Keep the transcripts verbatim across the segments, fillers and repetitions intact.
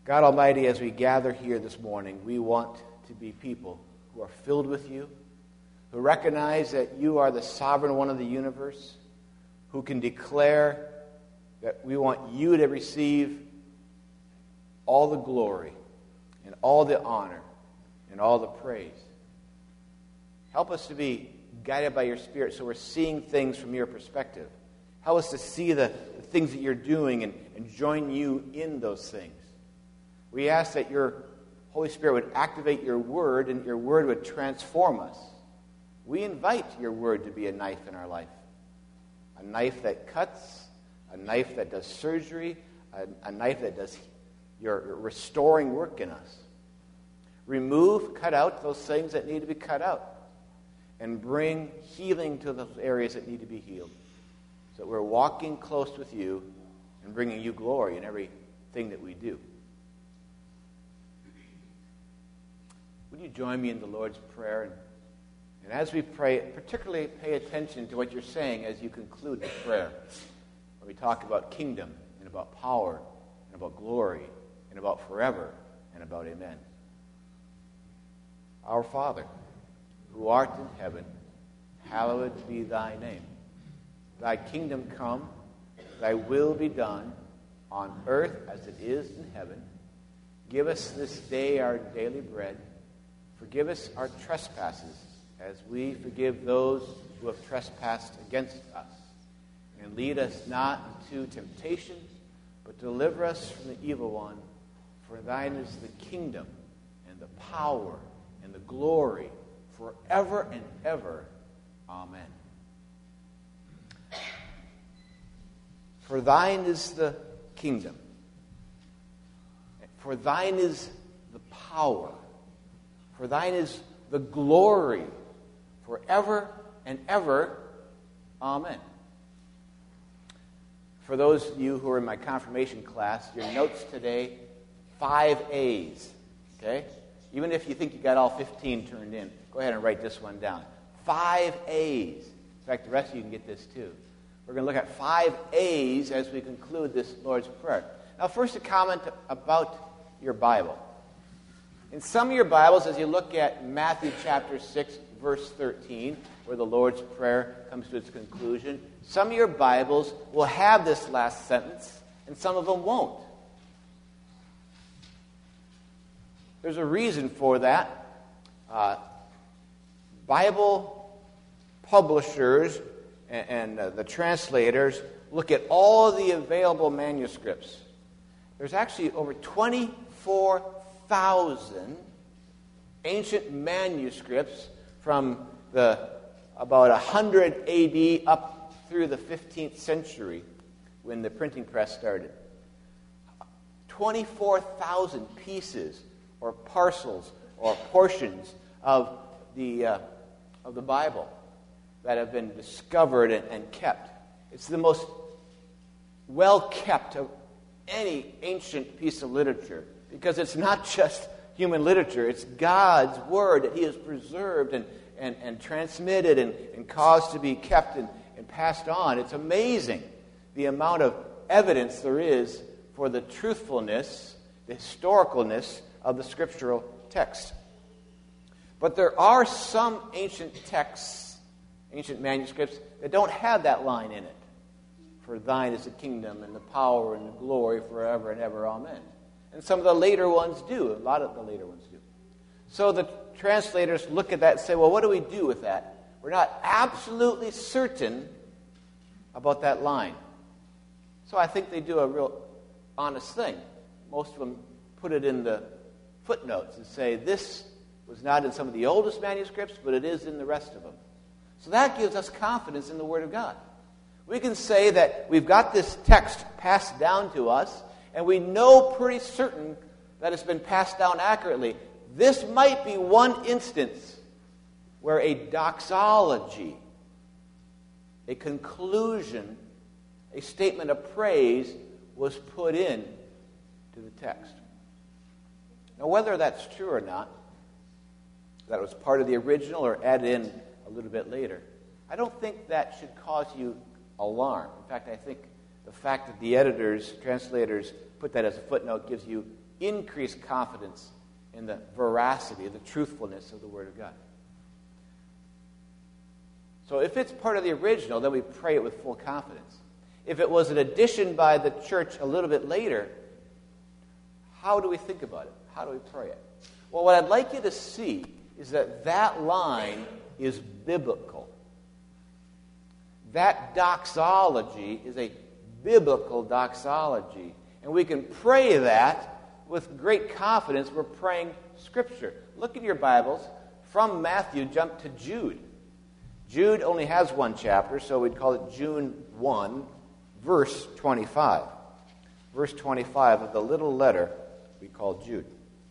God Almighty, as we gather here this morning, we want to be people who are filled with you, who recognize that you are the sovereign one of the universe, who can declare that we want you to receive all the glory and all the honor and all the praise. Help us to be guided by your Spirit so we're seeing things from your perspective. Help us to see the, the things that you're doing and, and join you in those things. We ask that your Holy Spirit would activate your word and your word would transform us. We invite your word to be a knife in our life. A knife that cuts, a knife that does surgery, a, a knife that does your restoring work in us. Remove, cut out those things that need to be cut out. And bring healing to those areas that need to be healed. So that we're walking close with you and bringing you glory in everything that we do. Would you join me in the Lord's Prayer? And, and as we pray, particularly pay attention to what you're saying as you conclude the prayer. When we talk about kingdom and about power and about glory and about forever and about amen. Our Father, who art in heaven, hallowed be thy name. Thy kingdom come, thy will be done, on earth as it is in heaven. Give us this day our daily bread. Forgive us our trespasses, as we forgive those who have trespassed against us. And lead us not into temptation, but deliver us from the evil one. For thine is the kingdom, and the power, and the glory, forever and ever. Amen. For thine is the kingdom. For thine is the power. For thine is the glory, forever and ever. Amen. For those of you who are in my confirmation class, your notes today, five A's. Okay? Even if you think you got all fifteen turned in, go ahead and write this one down. Five A's. In fact, the rest of you can get this too. We're going to look at five A's as we conclude this Lord's Prayer. Now, first a comment about your Bible. In some of your Bibles, as you look at Matthew chapter six, verse thirteen, where the Lord's Prayer comes to its conclusion, some of your Bibles will have this last sentence, and some of them won't. There's a reason for that. Uh, Bible publishers and, and uh, the translators look at all the available manuscripts. There's actually over twenty-four thousand ancient manuscripts from the about one hundred A D up through the fifteenth century when the printing press started. twenty-four thousand pieces or parcels or portions of the uh, of the Bible that have been discovered and, and kept. It's the most well-kept of any ancient piece of literature, because it's not just human literature. It's God's Word that He has preserved and, and, and transmitted and, and caused to be kept and, and passed on. It's amazing the amount of evidence there is for the truthfulness, the historicalness of the scriptural text. But there are some ancient texts, ancient manuscripts, that don't have that line in it. For thine is the kingdom and the power and the glory forever and ever. Amen. And some of the later ones do. A lot of the later ones do. So the translators look at that and say, well, what do we do with that? We're not absolutely certain about that line. So I think they do a real honest thing. Most of them put it in the footnotes and say, this was not in some of the oldest manuscripts, but it is in the rest of them. So that gives us confidence in the Word of God. We can say that we've got this text passed down to us, and we know pretty certain that it's been passed down accurately. This might be one instance where a doxology, a conclusion, a statement of praise was put in to the text. Now, whether that's true or not, that it was part of the original or added in a little bit later, I don't think that should cause you alarm. In fact, I think the fact that the editors, translators, put that as a footnote gives you increased confidence in the veracity, the truthfulness of the Word of God. So if it's part of the original, then we pray it with full confidence. If it was an addition by the church a little bit later, how do we think about it? How do we pray it? Well, what I'd like you to see is that that line is biblical. That doxology is a biblical doxology. And we can pray that with great confidence. We're praying Scripture. Look in your Bibles. From Matthew, jump to Jude. Jude only has one chapter, so we'd call it Jude one, verse twenty-five. Verse twenty-five of the little letter we call Jude.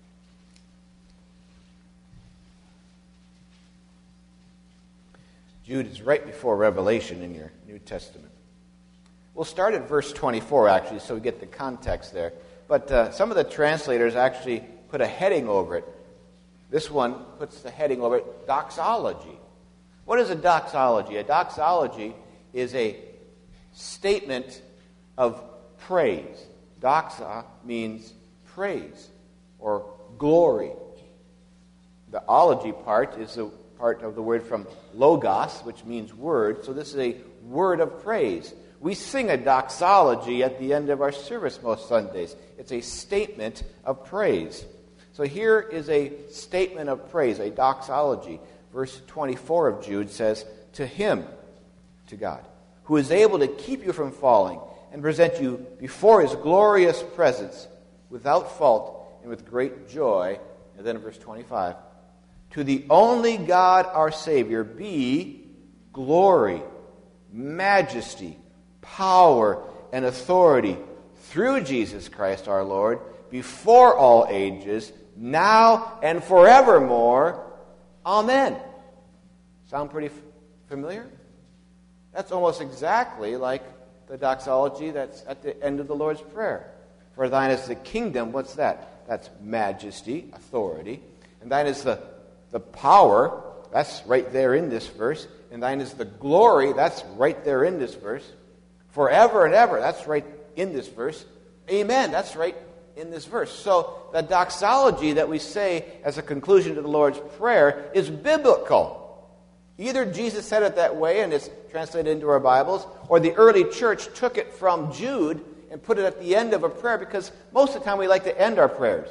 Jude is right before Revelation in your New Testament. We'll start at verse twenty-four, actually, so we get the context there. But uh, some of the translators actually put a heading over it. This one puts the heading over it, doxology. What is a doxology? A doxology is a statement of praise. Doxa means praise or glory. The ology part is the part of the word from logos, which means word. So this is a word of praise. We sing a doxology at the end of our service most Sundays. It's a statement of praise. So here is a statement of praise, a doxology. Verse twenty-four of Jude says, "To him," to God, "who is able to keep you from falling and present you before his glorious presence without fault and with great joy." And then in verse twenty-five, "To the only God our Savior be glory, majesty, power, and authority through Jesus Christ our Lord, before all ages, now and forevermore. Amen." Sound pretty f- familiar? That's almost exactly like the doxology that's at the end of the Lord's Prayer. "For thine is the kingdom," what's that? That's majesty, authority. "And thine is the, the power," that's right there in this verse. "And thine is the glory," that's right there in this verse. "Forever and ever," that's right in this verse. "Amen," that's right in this verse. So the doxology that we say as a conclusion to the Lord's Prayer is biblical. Either Jesus said it that way and it's translated into our Bibles, or the early church took it from Jude and put it at the end of a prayer, because most of the time we like to end our prayers.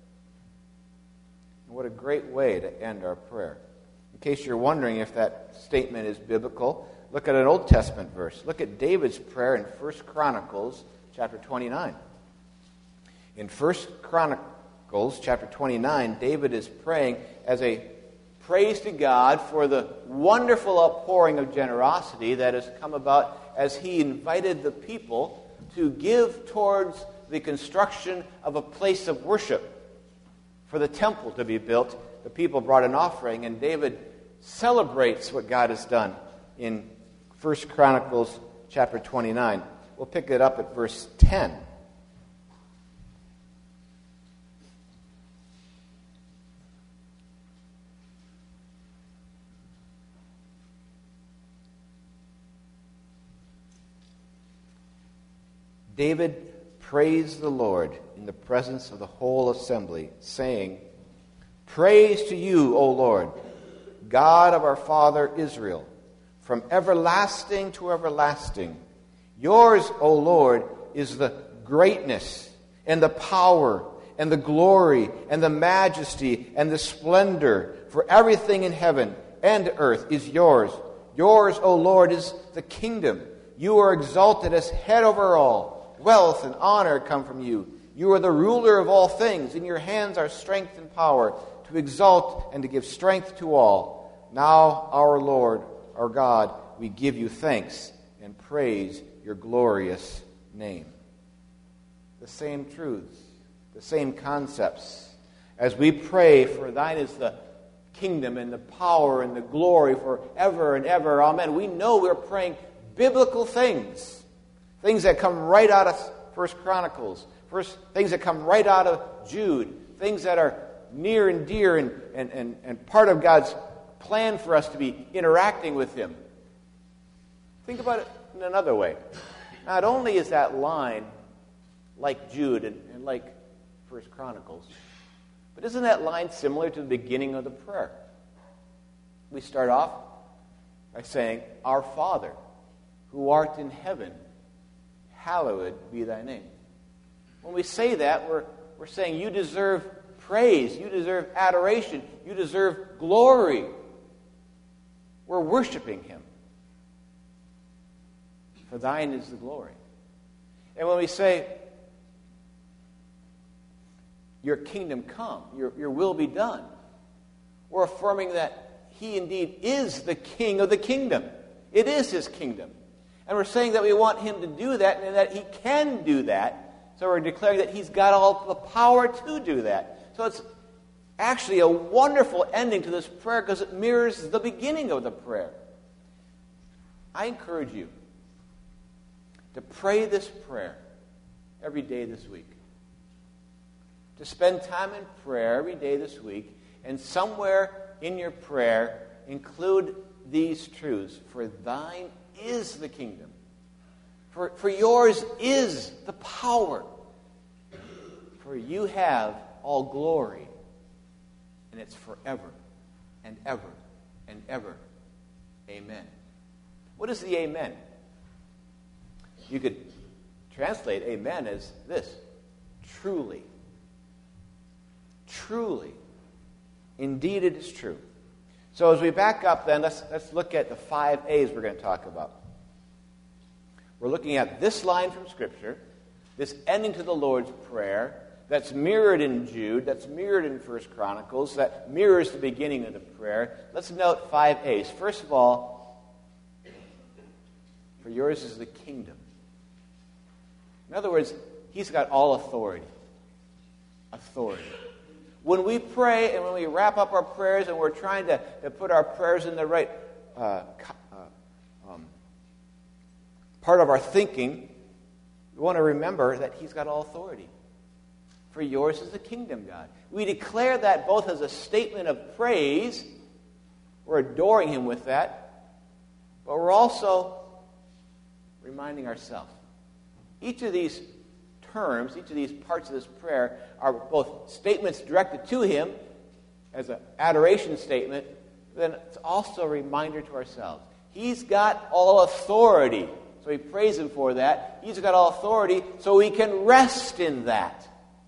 And what a great way to end our prayer. In case you're wondering if that statement is biblical, look at an Old Testament verse. Look at David's prayer in First Chronicles chapter twenty-nine. In First Chronicles chapter twenty-nine, David is praying as a praise to God for the wonderful outpouring of generosity that has come about as he invited the people to give towards the construction of a place of worship. For the temple to be built, the people brought an offering, and David celebrates what God has done in First Chronicles chapter twenty-nine. We'll pick it up at verse ten. David praised the Lord in the presence of the whole assembly, saying, "Praise to you, O Lord, God of our father Israel, from everlasting to everlasting. Yours, O Lord, is the greatness and the power and the glory and the majesty and the splendor, for everything in heaven and earth is yours. Yours, O Lord, is the kingdom. You are exalted as head over all. Wealth and honor come from you. You are the ruler of all things. In your hands are strength and power to exalt and to give strength to all. Now, our Lord, our God, we give you thanks and praise your glorious name." The same truths, the same concepts. As we pray, "For thine is the kingdom and the power and the glory forever and ever. Amen." We know we're praying biblical things. Things that come right out of First Chronicles. First, things that come right out of Jude. Things that are near and dear and, and, and, and part of God's plan for us to be interacting with Him. Think about it in another way. Not only is that line like Jude and, and like First Chronicles. But isn't that line similar to the beginning of the prayer? We start off by saying, Our Father, who art in heaven, hallowed be thy name. When we say that, we're, we're saying you deserve praise, you deserve adoration, you deserve glory. We're worshiping him. For thine is the glory. And when we say, your kingdom come, your, your will be done, we're affirming that he indeed is the king of the kingdom. It is his kingdom. And we're saying that we want him to do that and that he can do that. So we're declaring that he's got all the power to do that. So it's actually a wonderful ending to this prayer because it mirrors the beginning of the prayer. I encourage you to pray this prayer every day this week. To spend time in prayer every day this week, and somewhere in your prayer include these truths. For thine is the kingdom. For, for yours is the power. For you have all glory. And it's forever and ever and ever. Amen. What is the amen? You could translate amen as this. Truly. Truly. Indeed it is true. So as we back up then, let's, let's look at the five A's we're going to talk about. We're looking at this line from Scripture, this ending to the Lord's Prayer, that's mirrored in Jude, that's mirrored in First Chronicles, that mirrors the beginning of the prayer. Let's note five A's. First of all, for yours is the kingdom. In other words, he's got all authority. Authority. When we pray and when we wrap up our prayers and we're trying to, to put our prayers in the right uh, uh, um, part of our thinking, we want to remember that he's got all authority. For yours is the kingdom, God. We declare that both as a statement of praise, we're adoring him with that, but we're also reminding ourselves. Each of these terms, each of these parts of this prayer are both statements directed to him as an adoration statement, but then it's also a reminder to ourselves. He's got all authority, so we praise him for that. He's got all authority, so we can rest in that.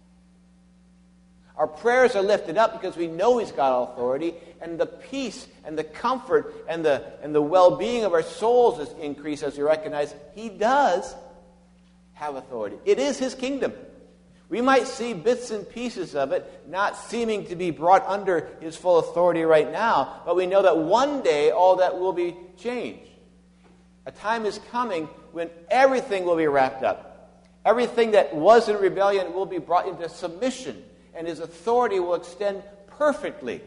Our prayers are lifted up because we know he's got all authority, and the peace and the comfort and the, and the well-being of our souls is increased as we recognize he does have authority. It is his kingdom. We might see bits and pieces of it not seeming to be brought under his full authority right now, but we know that one day all that will be changed. A time is coming when everything will be wrapped up. Everything that was in rebellion will be brought into submission, and his authority will extend perfectly.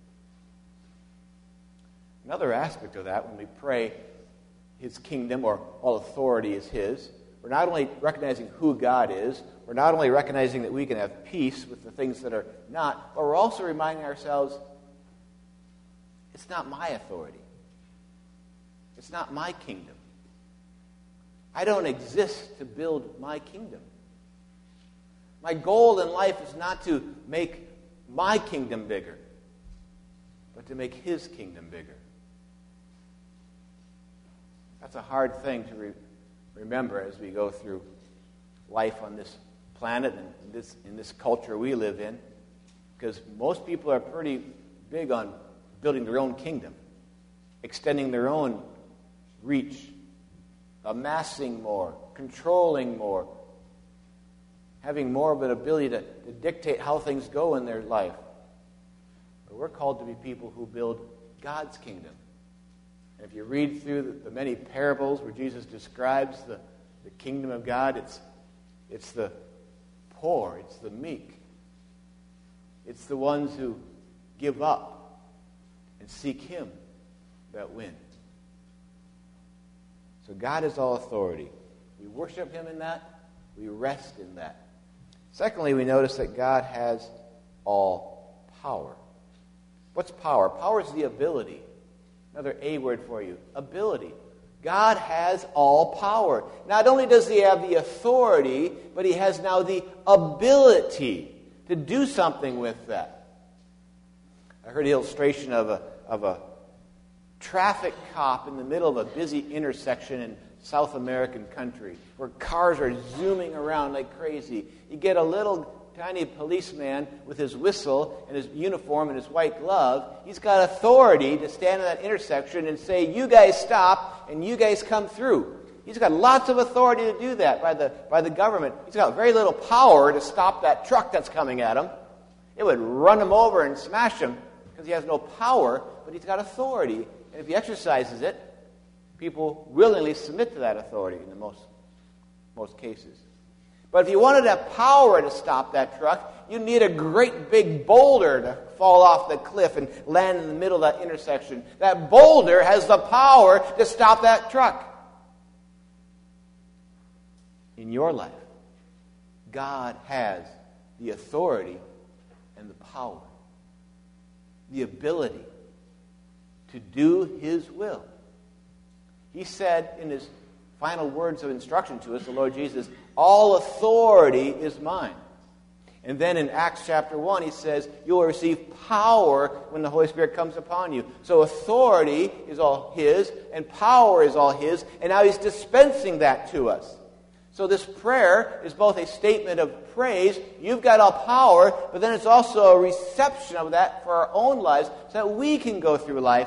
Another aspect of that, when we pray his kingdom, or all authority is his, we're not only recognizing who God is, we're not only recognizing that we can have peace with the things that are not, but we're also reminding ourselves, it's not my authority. It's not my kingdom. I don't exist to build my kingdom. My goal in life is not to make my kingdom bigger, but to make his kingdom bigger. That's a hard thing to re- remember as we go through life on this planet and in this, in this culture we live in, because most people are pretty big on building their own kingdom, extending their own reach, amassing more, controlling more, having more of an ability to, to dictate how things go in their life. But we're called to be people who build God's kingdom. And if you read through the, the many parables where Jesus describes the, the kingdom of God, it's, it's the poor, it's the meek, it's the ones who give up and seek him that win. So God is all authority. We worship him in that. We rest in that. Secondly, we notice that God has all power. What's power? Power is the ability. Another A word for you. Ability. God has all power. Not only does he have the authority, but he has now the ability. to do something with that. I heard an illustration of a, of a traffic cop in the middle of a busy intersection in South American country where cars are zooming around like crazy. You get a little tiny policeman with his whistle and his uniform and his white glove. He's got authority to stand in that intersection and say, you guys stop and you guys come through. He's got lots of authority to do that by the, by the government. He's got very little power to stop that truck that's coming at him. It would run him over and smash him because he has no power, but he's got authority. And if he exercises it, people willingly submit to that authority in the most, most cases. But if you wanted to have power to stop that truck, you need a great big boulder to fall off the cliff and land in the middle of that intersection. That boulder has the power to stop that truck. In your life, God has the authority and the power, the ability to do His will. He said in His final words of instruction to us, the Lord Jesus, all authority is mine. And then in Acts chapter one, He says, you will receive power when the Holy Spirit comes upon you. So authority is all His, and power is all His, and now He's dispensing that to us. So this prayer is both a statement of praise, you've got all power, but then it's also a reception of that for our own lives so that we can go through life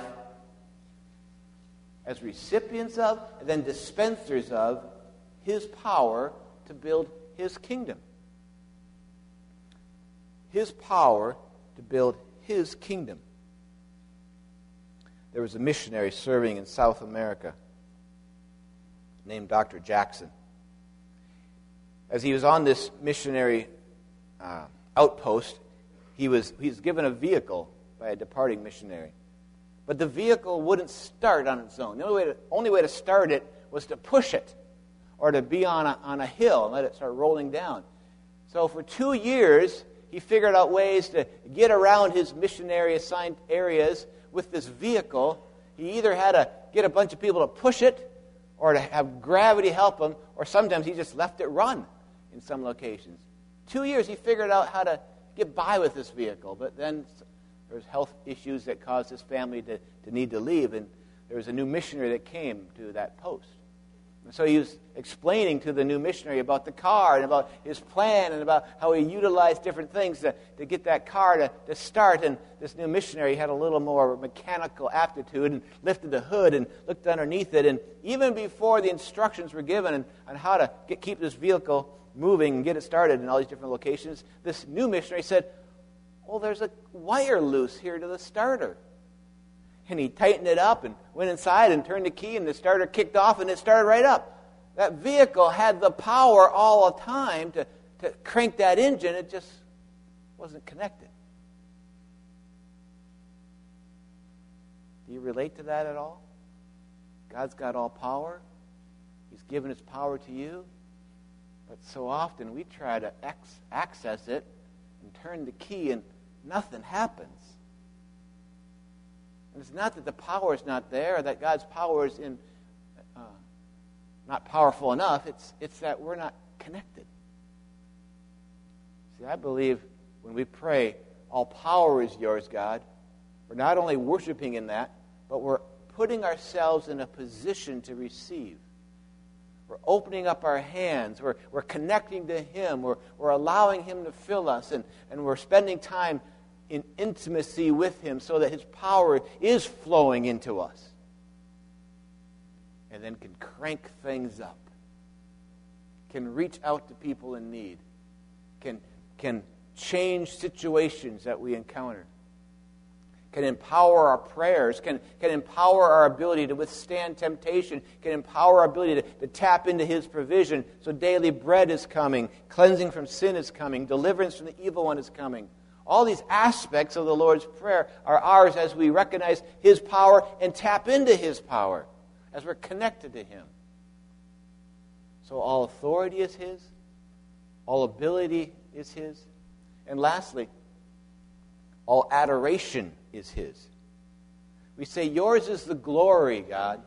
as recipients of, and then dispensers of, His power to build His kingdom. His power to build His kingdom. There was a missionary serving in South America named Doctor Jackson. As he was on this missionary uh, outpost, he was, he was given a vehicle by a departing missionary. But the vehicle wouldn't start on its own. The only way to, only way to start it was to push it or to be on a, on a hill and let it start rolling down. So for two years, he figured out ways to get around his missionary-assigned areas with this vehicle. He either had to get a bunch of people to push it or to have gravity help him, or sometimes he just left it run in some locations. Two years, he figured out how to get by with this vehicle, but then there was health issues that caused his family to, to need to leave, and there was a new missionary that came to that post. And so he was explaining to the new missionary about the car and about his plan and about how he utilized different things to, to get that car to, to start. And this new missionary had a little more mechanical aptitude and lifted the hood and looked underneath it. And even before the instructions were given on, on how to get, keep this vehicle moving and get it started in all these different locations, this new missionary said, "Oh, there's a wire loose here to the starter." And he tightened it up and went inside and turned the key, and the starter kicked off, and it started right up. That vehicle had the power all the time to, to crank that engine. It just wasn't connected. Do you relate to that at all? God's got all power. He's given His power to you. But so often we try to ex- access it and turn the key, and nothing happens. And it's not that the power is not there, or that God's power is in uh, not powerful enough. It's it's that we're not connected. See, I believe when we pray, all power is yours, God, we're not only worshiping in that, but we're putting ourselves in a position to receive. We're opening up our hands. We're, we're connecting to Him. We're, we're allowing Him to fill us, and, and we're spending time in intimacy with Him so that His power is flowing into us. And then can crank things up. Can reach out to people in need. Can, can change situations that we encounter. Can empower our prayers. Can, can empower our ability to withstand temptation. Can empower our ability to, to tap into His provision. So daily bread is coming. Cleansing from sin is coming. Deliverance from the evil one is coming. All these aspects of the Lord's Prayer are ours as we recognize His power and tap into His power as we're connected to Him. So all authority is His. All ability is His. And lastly, all adoration is His. We say, yours is the glory, God.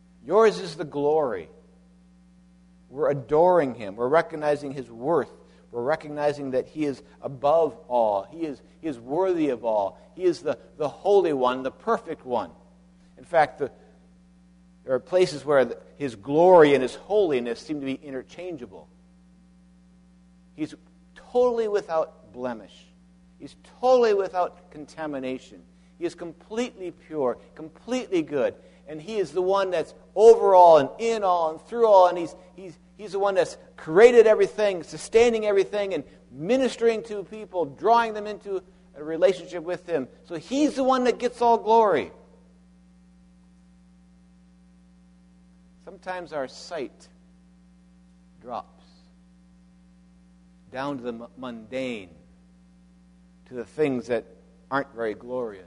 Yours is the glory. We're adoring Him. We're recognizing His worth. we're recognizing that He is above all. He is, he is worthy of all. He is the, the Holy One, the perfect one. In fact, the, there are places where the, His glory and His holiness seem to be interchangeable. He's totally without blemish. He's totally without contamination. He is completely pure, completely good. And He is the one that's over all and in all and through all. And He's, he's, he's the one that's created everything, sustaining everything, and ministering to people, drawing them into a relationship with Him. So He's the one that gets all glory. Sometimes our sight drops down to the mundane, to the things that aren't very glorious.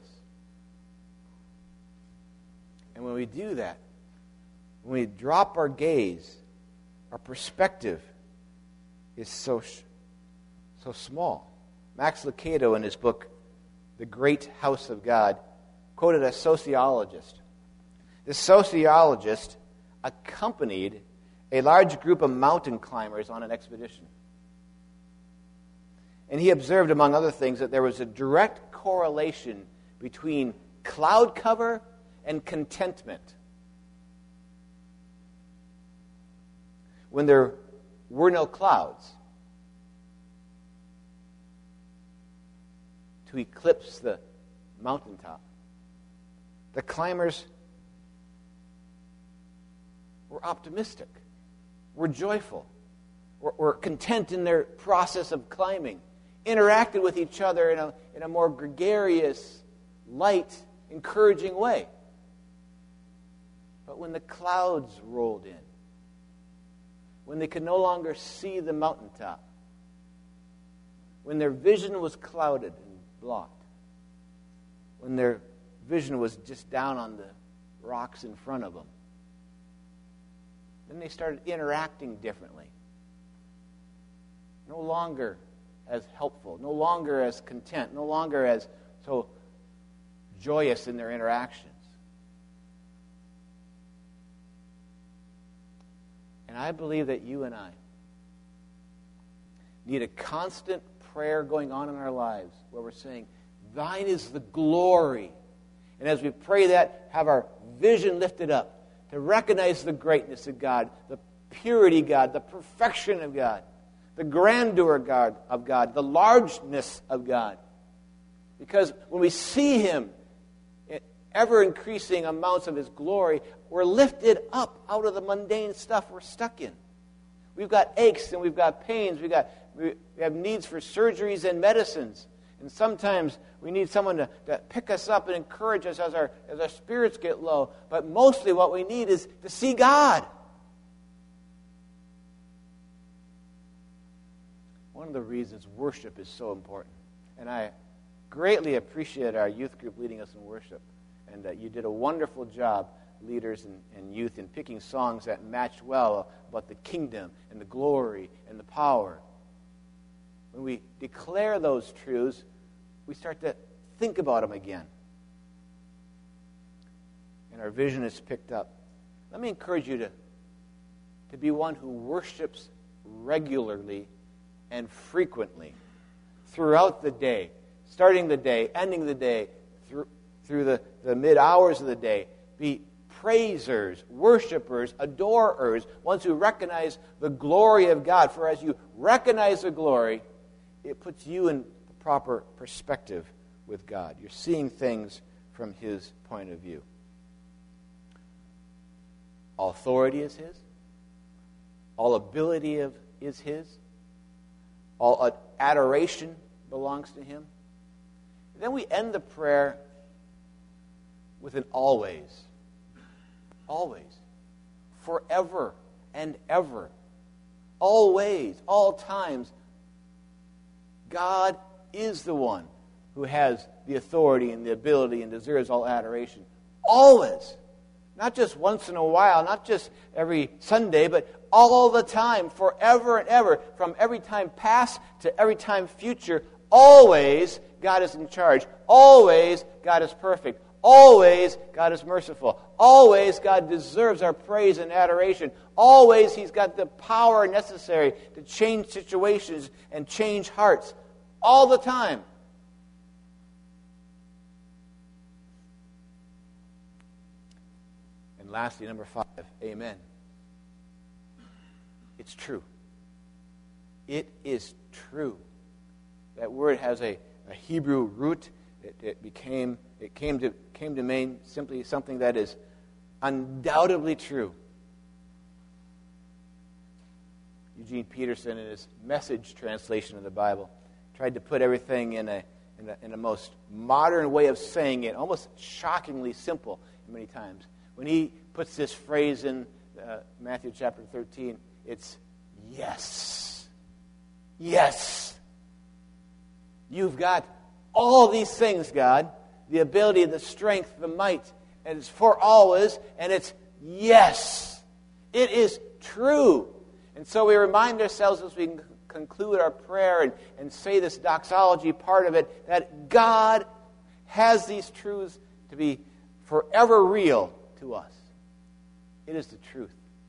And when we do that, when we drop our gaze, our perspective is so so small. Max Lucado, in his book, The Great House of God, quoted a sociologist. This sociologist accompanied a large group of mountain climbers on an expedition. And he observed, among other things, that there was a direct correlation between cloud cover and contentment. When there were no clouds to eclipse the mountaintop, the climbers were optimistic, were joyful, were, were content in their process of climbing, interacted with each other in a, in a more gregarious, light, encouraging way. But when the clouds rolled in, when they could no longer see the mountaintop, when their vision was clouded and blocked, when their vision was just down on the rocks in front of them, then they started interacting differently. No longer as helpful, no longer as content, no longer as so joyous in their interactions. And I believe that you and I need a constant prayer going on in our lives where we're saying, Thine is the glory. And as we pray that, have our vision lifted up to recognize the greatness of God, the purity of God, the perfection of God, the grandeur of God, of God, the largeness of God. Because when we see Him in ever-increasing amounts of His glory, we're lifted up out of the mundane stuff we're stuck in. We've got aches and we've got pains. We've got, we have needs for surgeries and medicines. And sometimes we need someone to, to pick us up and encourage us as our, as our spirits get low. But mostly what we need is to see God. One of the reasons worship is so important. And I greatly appreciate our youth group leading us in worship. And uh, you did a wonderful job, leaders and, and youth, in picking songs that matched well about the kingdom and the glory and the power. When we declare those truths, we start to think about them again. And our vision is picked up. Let me encourage you to, to be one who worships regularly and frequently throughout the day, starting the day, ending the day, through, through the, the mid-hours of the day. Be praisers, worshipers, adorers, ones who recognize the glory of God. For as you recognize the glory, it puts you in the proper perspective with God. You're seeing things from His point of view. All authority is His. All ability of, is His. All adoration belongs to Him. And then we end the prayer with an always. Always. Forever and ever. Always, all times. God is the one who has the authority and the ability and deserves all adoration. Always. Not just once in a while, not just every Sunday, but all the time, forever and ever, from every time past to every time future. Always, God is in charge. Always, God is perfect. Always, God is merciful. Always, God deserves our praise and adoration. Always, He's got the power necessary to change situations and change hearts. All the time. And lastly, number five, amen. It's true. It is true. That word has a, a Hebrew root. It, it became it came to came to mean simply something that is undoubtedly true. Eugene Peterson, in his Message translation of the Bible, tried to put everything in a in a, in a most modern way of saying it, almost shockingly simple many times. When he puts this phrase in uh, Matthew chapter thirteen, it's yes. Yes. You've got all these things, God, the ability, the strength, the might, and it's for always, and it's yes. It is true. And so we remind ourselves as we conclude our prayer and, and say this doxology part of it, that God has these truths to be forever real to us. It is the truth.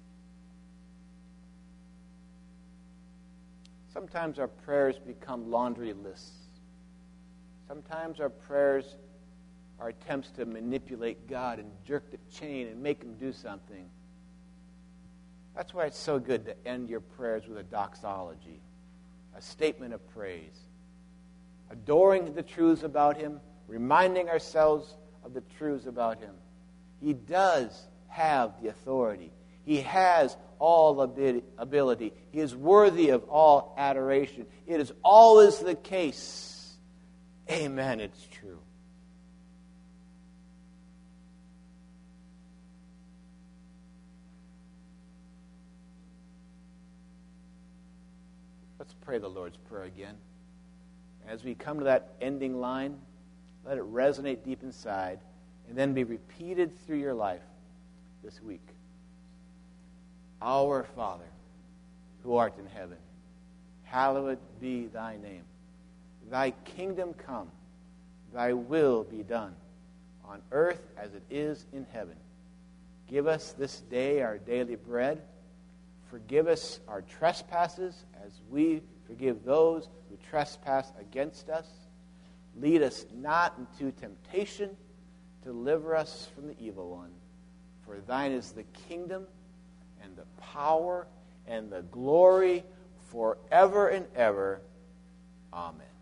Sometimes our prayers become laundry lists. Sometimes our prayers are attempts to manipulate God and jerk the chain and make Him do something. That's why it's so good to end your prayers with a doxology, a statement of praise, adoring the truths about Him, reminding ourselves of the truths about Him. He does have the authority. He has all ability. He is worthy of all adoration. It is always the case. Amen, it's true. Let's pray the Lord's Prayer again. As we come to that ending line, let it resonate deep inside and then be repeated through your life this week. Our Father, who art in heaven, hallowed be thy name. Thy kingdom come, thy will be done, on earth as it is in heaven. Give us this day our daily bread. Forgive us our trespasses as we forgive those who trespass against us. Lead us not into temptation. Deliver us from the evil one. For thine is the kingdom and the power and the glory forever and ever. Amen.